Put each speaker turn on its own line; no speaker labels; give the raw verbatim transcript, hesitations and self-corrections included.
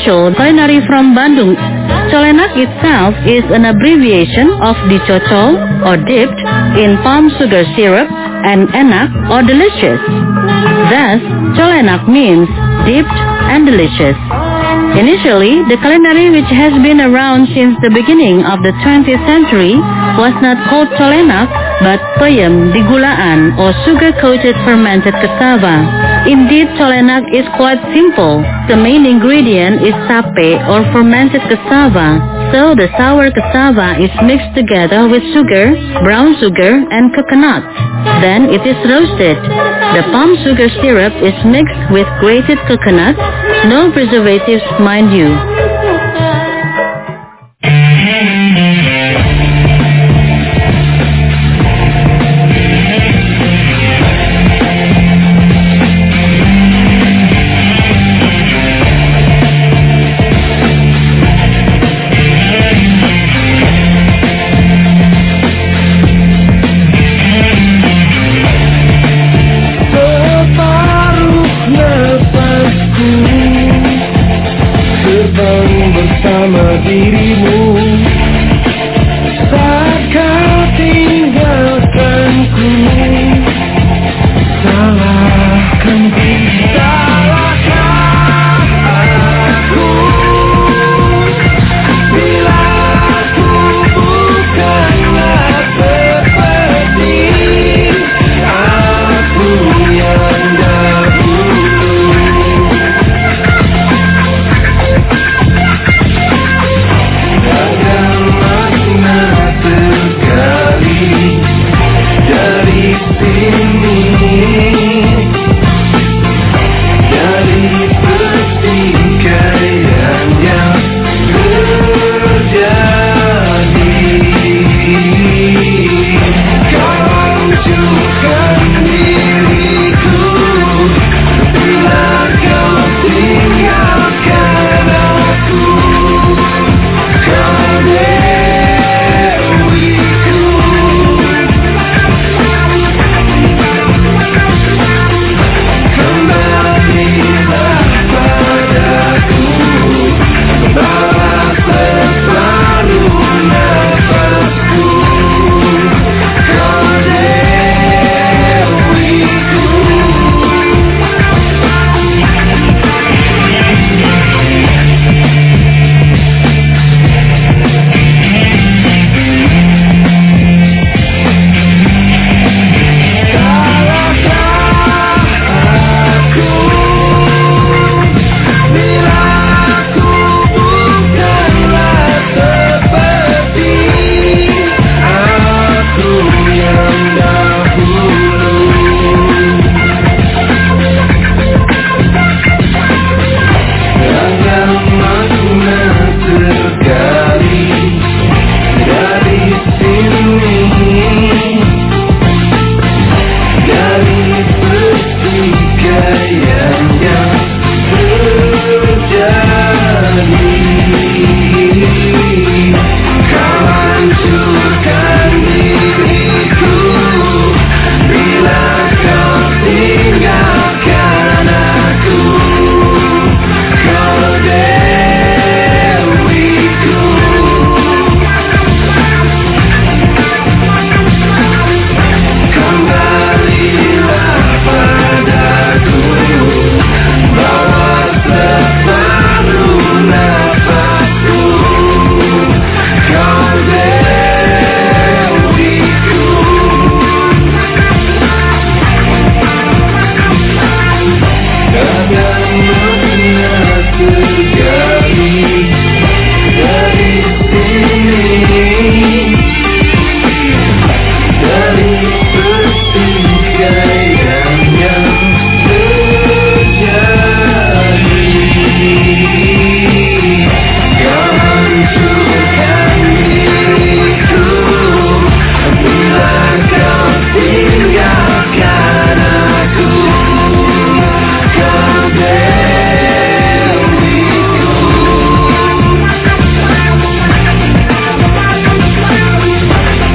special culinary from Bandung. Colenak itself is an abbreviation of dicocol or dipped in palm sugar syrup and enak or delicious. Thus, colenak means dipped and delicious. Initially, the culinary which has been around since the beginning of the twentieth century was not called colenak but peyem digulaan or sugar-coated fermented cassava. Indeed, colenak is quite simple. The main ingredient is sape or fermented cassava. So the sour cassava is mixed together with sugar, brown sugar, and coconut. Then it is roasted. The palm sugar syrup is mixed with grated coconut, no preservatives mind you.